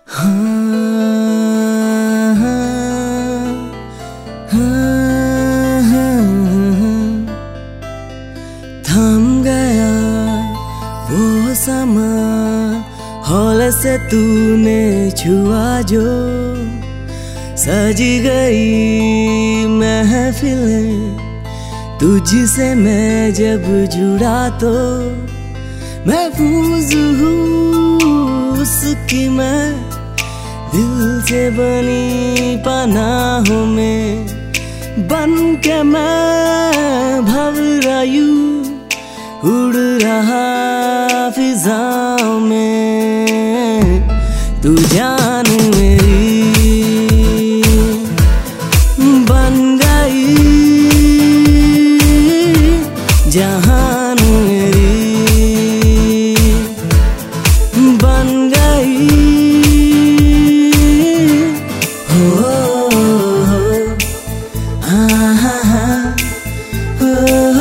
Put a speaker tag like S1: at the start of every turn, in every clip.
S1: हाँ, हाँ, हाँ, हाँ, थम गया वो समा, हौले से तूने छुआ जो, सज गई महफिलें तुझसे मैं जब जुड़ा तो, महफूज हूँ उसकी मैं दिल से बनी पनाहों में, बन के मैं भंवरायु उड़ रहा फिजाओं में। तू जान मेरी बन गई, जहान मेरी बन गई। हो हाँ हाँ हाँ, हो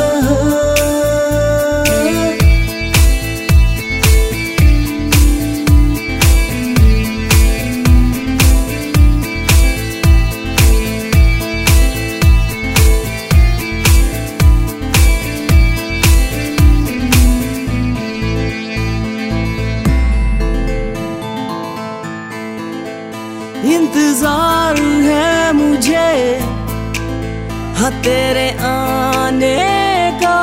S1: इंतजार है मुझे हाँ तेरे आने का,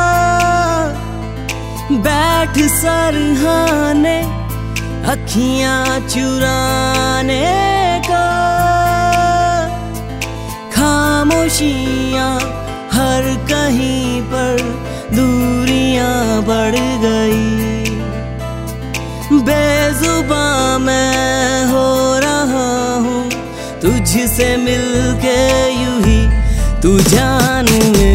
S1: बैठ सरहाने अखियां चुराने का, खामोशियां हर कहीं पर दूरियां बढ़ गई, बेजुबां मैं हो रहा हूँ तुझसे मिलके यूं ही। तू जान